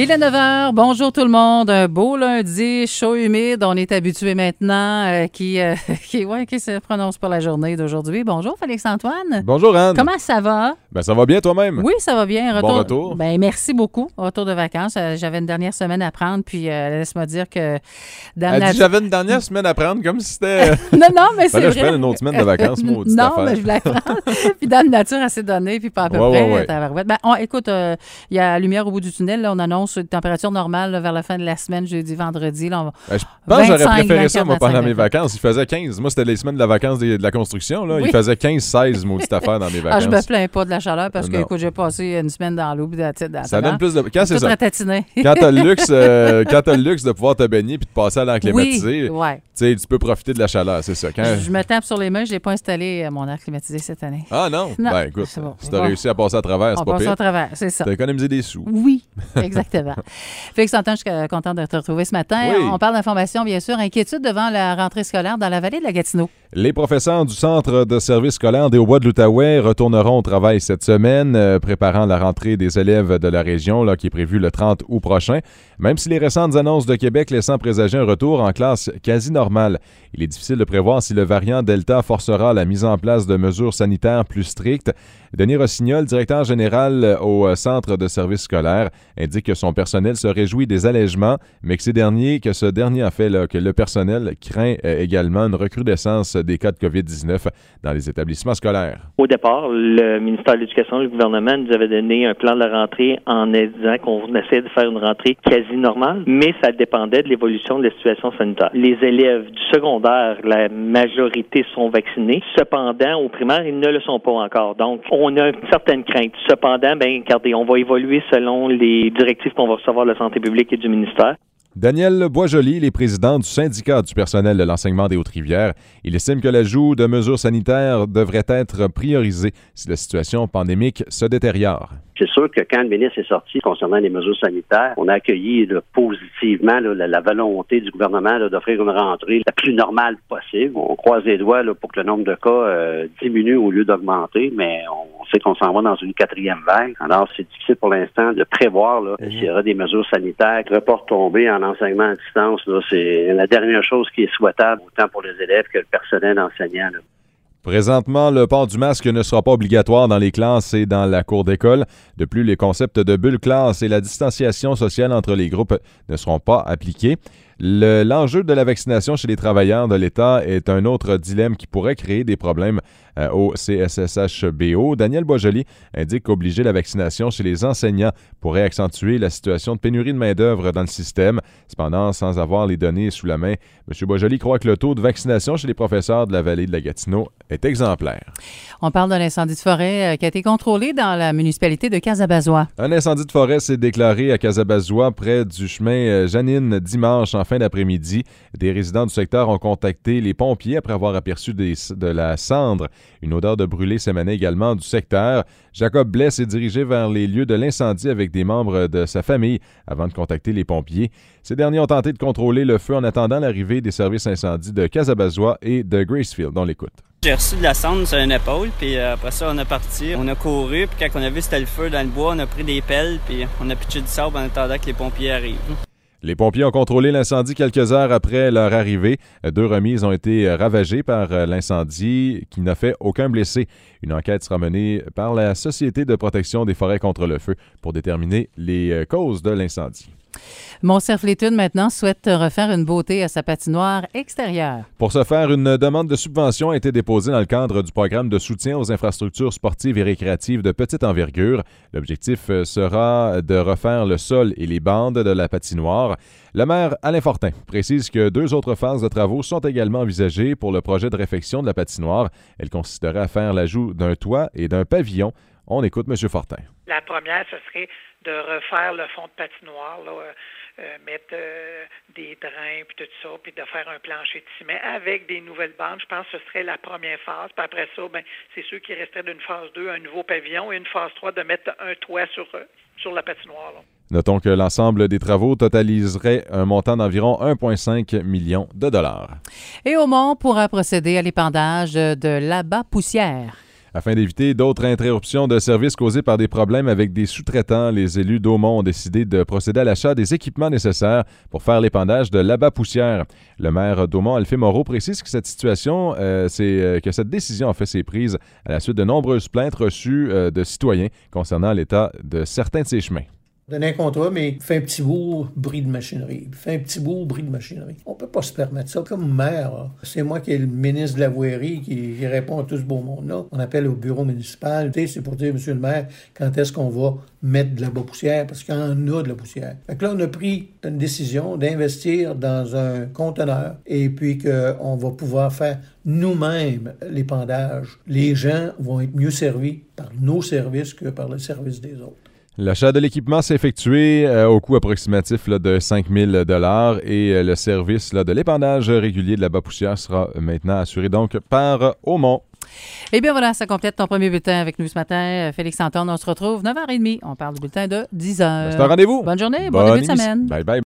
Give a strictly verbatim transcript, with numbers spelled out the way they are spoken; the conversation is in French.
Il est neuf heures. Bonjour tout le monde. Un beau lundi, chaud, humide. On est habitué maintenant euh, qui, euh, qui, ouais, qui se prononce pour la journée d'aujourd'hui. Bonjour Félix-Antoine. Bonjour Anne. Comment ça va? Ben, ça va bien toi-même? Oui, ça va bien. Retour, bon retour. Ben, merci beaucoup. Retour de vacances. Euh, j'avais une dernière semaine à prendre, puis euh, laisse-moi dire que... Dame Elle Nat... dit j'avais une dernière semaine à prendre, comme si c'était... non, non, mais c'est ben là, vrai. Je prends une autre semaine de vacances, maudite Non, affaire. mais je voulais prendre. Puis dans la nature, elle s'est donnée, puis pas à peu ouais, près. Ouais, ouais. Ben, on, écoute, il euh, y a la lumière au bout du tunnel. Là, on annonce une température normale là, vers la fin de la semaine, jeudi, vendredi. Là, on va... ben, je pense que j'aurais préféré ça, moi, pendant mes vacances. Il faisait quinze. Moi, c'était les semaines de la vacances de, de la construction. Là. Oui. Il faisait quinze seize, maudite affaire dans mes vacances. Ah, je me plains pas de la chaleur parce que, écoute, j'ai passé une semaine dans l'eau. Puis ça donne plus de... Quand c'est ça? Ratatiné. Quand t'as le luxe, euh, quand t'as le luxe de pouvoir te baigner puis de passer à l'air climatisé, oui, ouais. tu peux profiter de la chaleur, c'est ça. Quand... Je, je me tape sur les mains, je n'ai pas installé mon air climatisé cette année. Ah non? non. Ben écoute, bon. si t'as réussi à passer à travers, c'est on pas passe pire. à travers, c'est ça. T'as économisé des sous. Oui, exactement. Félix-Antoine, je suis contente de te retrouver ce matin. Oui. On parle d'information, bien sûr. Inquiétude devant la rentrée scolaire dans la vallée de la Gatineau. Les professeurs du Centre de services scolaires des Hauts-Bois de l'Outaouais retourneront au travail cette semaine, euh, préparant la rentrée des élèves de la région là, qui est prévue le trente août prochain, même si les récentes annonces de Québec laissant présager un retour en classe quasi normale. Il est difficile de prévoir si le variant Delta forcera la mise en place de mesures sanitaires plus strictes. Denis Rossignol, directeur général au Centre de services scolaires, indique que son personnel se réjouit des allègements, mais que, ces derniers, que ce dernier a fait là, que le personnel craint euh, également une recrudescence des cas de covid dix-neuf dans les établissements scolaires. Au départ, le ministère de l'Éducation et le gouvernement nous avait donné un plan de la rentrée en disant qu'on essayait de faire une rentrée quasi normale, mais ça dépendait de l'évolution de la situation sanitaire. Les élèves du secondaire, la majorité sont vaccinés. Cependant, au primaire, ils ne le sont pas encore. Donc, on a une certaine crainte. Cependant, ben, regardez, on va évoluer selon les directives qu'on va recevoir de la santé publique et du ministère. Daniel Boisjoli, les présidents du syndicat du personnel de l'enseignement des Hautes-Rivières, il estime que l'ajout de mesures sanitaires devrait être priorisé si la situation pandémique se détériore. C'est sûr que quand le ministre est sorti concernant les mesures sanitaires, on a accueilli là, positivement là, la, la volonté du gouvernement là, d'offrir une rentrée la plus normale possible. On croise les doigts là, pour que le nombre de cas euh, diminue au lieu d'augmenter, mais on sait qu'on s'en va dans une quatrième vague. Alors, c'est difficile pour l'instant de prévoir là, mm-hmm. s'il y aura des mesures sanitaires. Ne pas retomber en enseignement à distance, là, c'est la dernière chose qui est souhaitable, autant pour les élèves que le personnel enseignant. Là. Présentement, le port du masque ne sera pas obligatoire dans les classes et dans la cour d'école. De plus, les concepts de bulle classe et la distanciation sociale entre les groupes ne seront pas appliqués. Le, l'enjeu de la vaccination chez les travailleurs de l'État est un autre dilemme qui pourrait créer des problèmes euh, au C S S H B O. Daniel Boisjoli indique qu'obliger la vaccination chez les enseignants pourrait accentuer la situation de pénurie de main-d'œuvre dans le système. Cependant, sans avoir les données sous la main, M. Boisjoli croit que le taux de vaccination chez les professeurs de la vallée de la Gatineau est exemplaire. On parle d'un incendie de forêt qui a été contrôlé dans la municipalité de Casabazois. Un incendie de forêt s'est déclaré à Casabazois près du chemin Janine dimanche en fin d'après-midi. Des résidents du secteur ont contacté les pompiers après avoir aperçu des, de la cendre. Une odeur de brûlé s'émanait également du secteur. Jacob Blais s'est dirigé vers les lieux de l'incendie avec des membres de sa famille avant de contacter les pompiers. Ces derniers ont tenté de contrôler le feu en attendant l'arrivée des services incendies de Casabazois et de Gracefield. On l'écoute. J'ai reçu de la cendre sur une épaule, puis après ça, on est parti. On a couru, puis quand on a vu que c'était le feu dans le bois, on a pris des pelles, puis on a pitché du sable en attendant que les pompiers arrivent. Les pompiers ont contrôlé l'incendie quelques heures après leur arrivée. Deux remises ont été ravagées par l'incendie qui n'a fait aucun blessé. Une enquête sera menée par la Société de protection des forêts contre le feu pour déterminer les causes de l'incendie. Montserrat-Flétune, maintenant, souhaite refaire une beauté à sa patinoire extérieure. Pour ce faire, une demande de subvention a été déposée dans le cadre du programme de soutien aux infrastructures sportives et récréatives de petite envergure. L'objectif sera de refaire le sol et les bandes de la patinoire. Le maire Alain Fortin précise que deux autres phases de travaux sont également envisagées pour le projet de réfection de la patinoire. Elle consisterait à faire l'ajout d'un toit et d'un pavillon. On écoute M. Fortin. La première, ce serait de refaire le fond de patinoire, là, euh, mettre euh, des drains puis tout ça, puis de faire un plancher de ciment avec des nouvelles bandes. Je pense que ce serait la première phase. Puis après ça, ben, c'est sûr qu'il resterait d'une phase deux un nouveau pavillon et une phase trois de mettre un toit sur, euh, sur la patinoire. Là. Notons que l'ensemble des travaux totaliserait un montant d'environ un virgule cinq million de dollars. Et Aumont pourra procéder à l'épandage de l'abat poussière. Afin d'éviter d'autres interruptions de services causées par des problèmes avec des sous-traitants, les élus d'Aumont ont décidé de procéder à l'achat des équipements nécessaires pour faire l'épandage de l'abat-poussière. Le maire d'Aumont, Alphée Moreau, précise que cette situation, euh, c'est euh, que cette décision en fait s'est prise à la suite de nombreuses plaintes reçues euh, de citoyens concernant l'état de certains de ces chemins. Donne un contrat, mais fait un petit bout, bruit de machinerie. Fait un petit bout, bruit de machinerie. On peut pas se permettre ça. Comme maire, là, c'est moi qui est le ministre de la Voirie qui, qui répond à tout ce beau monde-là. On appelle au bureau municipal. C'est pour dire, monsieur le maire, quand est-ce qu'on va mettre de la poussière? Parce qu'il y en a de la poussière. Fait que là, on a pris une décision d'investir dans un conteneur et puis qu'on va pouvoir faire nous-mêmes l'épandage. Les gens vont être mieux servis par nos services que par le service des autres. L'achat de l'équipement s'est effectué euh, au coût approximatif là, de cinq mille dollars et euh, le service là, de l'épandage régulier de la bas-poussière sera maintenant assuré donc par euh, Aumont. Eh bien voilà, ça complète ton premier bulletin avec nous ce matin. Félix Antoine, on se retrouve neuf heures trente. On parle du bulletin de dix heures. C'est un rendez-vous. Bonne journée, Bonne bon début de émission. semaine. Bye bye.